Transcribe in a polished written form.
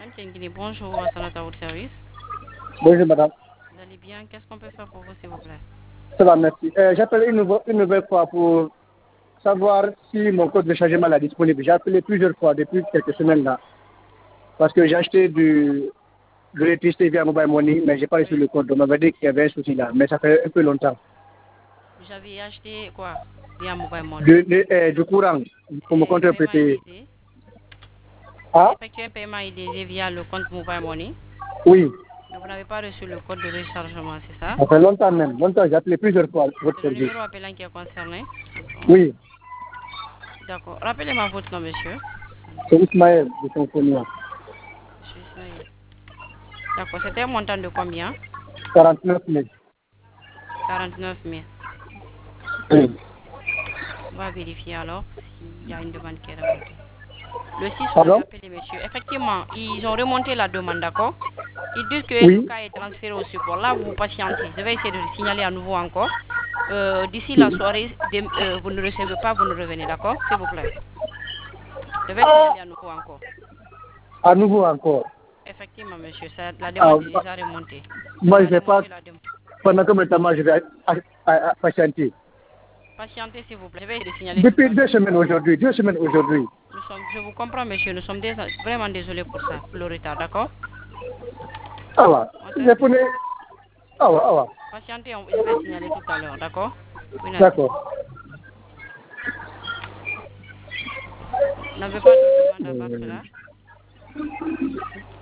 Bonjour, à Sanata au service. Bonjour madame. Vous allez bien? Qu'est-ce qu'on peut faire pour vous, s'il vous plaît? Ça va, merci. J'appelle une nouvelle fois pour savoir si mon code de changement est disponible. J'ai appelé plusieurs fois depuis quelques semaines là. Parce que j'ai acheté de l'électricité via Mobile Money, mais je n'ai pas reçu le code. On m'avait dit qu'il y avait un souci là, mais ça fait un peu longtemps. Vous avez acheté quoi via Mobile Money? Du courant pour mon compte Paiement prépayé. illégal. Vous Ah? effectuez un paiement illégal via le compte Mobile Money. Oui. Mais vous n'avez pas reçu le code de rechargement, c'est ça? Ça fait longtemps même. Longtemps, j'ai appelé plusieurs fois votre C'est le service. numéro appelant qui est concerné. Oui. D'accord. Rappelez-moi votre nom, monsieur. C'est Ismaël de Symphonia. Monsieur Ismaël. D'accord. C'était un montant de combien? 49 000. 49 000. Oui. On va vérifier alors s'il y a une demande qui est remontée. Le 6, on avait Pardon? appelé monsieur. Effectivement, ils ont remonté la demande, d'accord? Ils disent que Oui. le cas est transféré au support. Là, vous patientez. Je vais essayer de le signaler à nouveau encore. D'ici la soirée, vous ne recevez pas, vous ne revenez, d'accord? S'il vous plaît. Je vais signaler à nouveau encore. À nouveau encore. Effectivement, monsieur, la demande est déjà remontée. Moi, On je a ne sais pas remonté la demande. pendant combien de temps moi, je vais patienter. Patientez, s'il vous plaît. Je vais essayer de signaler tout Depuis à l'heure. 2 semaines aujourd'hui. 2 semaines aujourd'hui. Je vous comprends, monsieur. Nous sommes vraiment désolés pour ça, pour le retard, d'accord? Ah ouais. Je connais. Ah ouais, ah ouais. Patientez, je vais signaler tout à l'heure, d'accord? D'accord. Vous n'avez pas de demande à part cela?